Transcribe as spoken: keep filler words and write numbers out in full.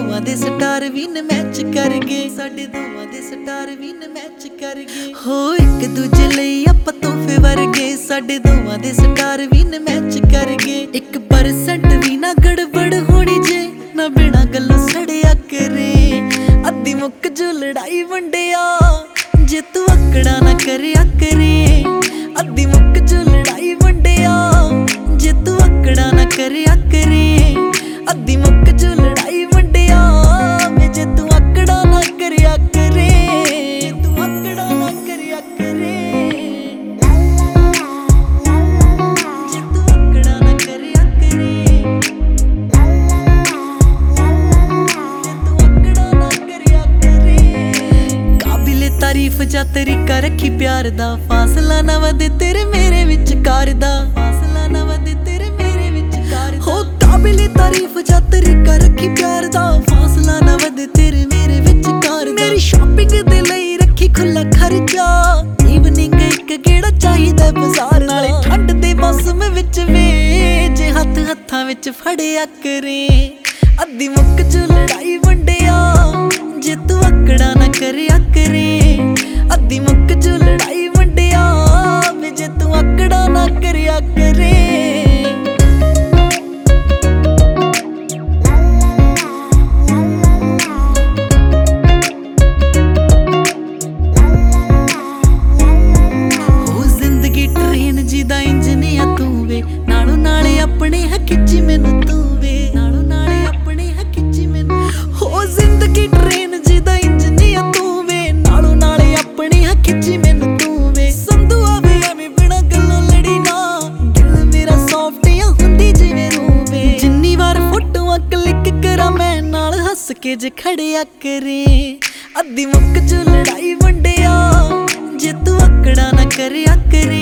ਦੋਵਾਂ ਦੇ ਸਟਾਰ ਵੀ ਨ ਮੈਚ ਕਰ ਗਏ, ਸਾਡੇ ਦੋਵਾਂ ਦੇ ਸਟਾਰ ਵੀ ਨ ਮੈਚ ਕਰ ਗਏ। ਹੋ ਇੱਕ ਦੂਜੇ ਲਈ ਆਪਾਂ ਤੋਹਫੇ ਵਰਗੇ, ਸਾਡੇ ਦੋਵਾਂ ਦੇ ਸਟਾਰ ਵੀ ਨ ਮੈਚ ਕਰ ਗਏ। ਇੱਕ ਪਰਸੈਂਟ ਵੀ ਨਾ ਗੜਬੜ ਹੋਣੀ ਜੇ, ਨਾ ਬਿਨਾ ਗੱਲੋਂ ਸੜਿਆ ਕਰੇ। ਅੱਧੀ ਮੁੱਕ ਜੋ ਲੜਾਈ ਵੰਡਿਆ, ਜੇ ਤੂੰ ਆਕੜਾ ਨਾ ਕਰਿਆ ਕਰੇ। ਅੱਧੀ ਮੁੱਕ ਜੋ ਲੜਾਈ ਵੰਡਿਆ, ਜੇ ਤੂੰ ਆਕੜਾ ਨਾ ਕਰਿਆ ਕਰੇ। ਅੱਧੀ ਮੁੱਕ ਜੋ ਲੜਾਈ ਵੰਡਿਆ, ਵੇ ਜੇ ਤੂੰ ਆਕੜਾ ਨਾ ਕਰਿਆ ਕਰੇ। ਤੂੰ ਆਕੜਾ ਨਾ ਕਰਿਆ ਕਰੇ, ਜੇ ਤੂੰ ਆਕੜਾ ਨਾ ਕਰਿਆ ਕਰੇ। ਤਾਰੀਫ ਜਾਂ ਤਰੀਕਾ ਰੱਖੀ ਪਿਆਰ ਦਾ, ਫਾਸਲਾ ਨਾ ਵਧੇ ਤੇਰੇ ਮੇਰੇ ਵਿਚਕਾਰ ਦਾ, ਫਾਸਲਾ ਨਾ ਵਧੇ ਤੇਰੇ ਮੇਰੇ ਵਿਚਕਾਰ ਦਾ। ਹੋ ਕਾਬਿਲੇ ਤਾਰੀਫ ਜਾਂ ਤਰੀਕਾ ਰੱਖੀ ਪਿਆਰ ਦਾ, ਫਾਸਲਾ ਨਾ ਵਧੇ ਤੇਰੇ ਮੇਰੇ ਵਿਚਕਾਰ ਦਾ। ਮੇਰੀ ਸ਼ਾਪਿੰਗ ਦੇ ਲਈ ਰੱਖੀ ਖੁੱਲਾ ਖਰਚਾ, ਈਵਨਿੰਗ ਇੱਕ ਗੇੜਾ ਚਾਹੀਦਾ ਬਾਜ਼ਾਰ। ਨਾਲੇ ਠੰਡ ਦੇ ਮੌਸਮ ਵਿੱਚ ਵੇ, ਜੇ ਹੱਥ ਹੱਥਾਂ ਵਿੱਚ ਫੜਿਆ ਕਰੇ। ਅੱਧੀ ਮੁੱਕ ਜੋ ਲੜਾਈ ਵੰਡਿਆ, ਜੇ ਤੂੰ ਆਕੜਾ ਨਾ ਕਰਿਆ ਕਰੇ। ਅੱਧੀ ਮੁੱਕ ਜੋ ਲੜਾਈ ਵੰਡਿਆ, ਵੇ ਜੇ ਤੂੰ ਆਕੜਾ ਨਾ ਕਰਿਆ ਕਰੇ। ਉਹ ਜ਼ਿੰਦਗੀ ਟ੍ਰੇਨ ਜਿਹਦਾ ਇੰਜਨ ਆ ਤੂੰ ਵੇ, ਨਾਲੋਂ ਨਾਲੇ ਆਪਣੇ ਹੈ ਖਿੱਚੀ ਮੈਨੂੰ ਤੂੰ ਵੇ, ਨਾਲੋਂ ਨਾਲੇ ਆਪਣੇ ਹੈ ਖਿੱਚੀ ਮੈਨੂੰ। ਹੋ ਜ਼ਿੰਦਗੀ ਟ੍ਰੇਨ ਜਿਹਦਾ ਇੰਜਨ ਆ ਤੂੰ ਵੇ, ਨਾਲੋਂ ਨਾਲੇ ਆਪਣੇ ਹੈ ਖਿੱਚੀ ਮੈਨੂੰ ਤੂੰ ਵੇ। ਸੰਧੂ ਆਵੇ ਐਵੇਂ ਬਿਨਾਂ ਗੱਲੋਂ ਲੜੀ ਨਾ, ਦਿਲ ਮੇਰਾ ਸੌਫਟ ਆ ਹੁੰਦੀ ਜਿਵੇਂ ਰੂਹ ਵੇ। ਜਿੰਨੀ ਵਾਰ ਫੋਟੋਆਂ ਕਲਿੱਕ ਕਰਾਂ ਮੈਂ, ਨਾਲ ਹੱਸ ਕੇ ਜੇ ਖੜਿਆ ਕਰੇ। ਅੱਧੀ ਮੁੱਕ ਜੋ ਲੜਾਈ ਵੰਡਿਆ, ਜੇ ਤੂੰ ਆਕੜਾ ਨਾ ਕਰਿਆ ਕਰੇ।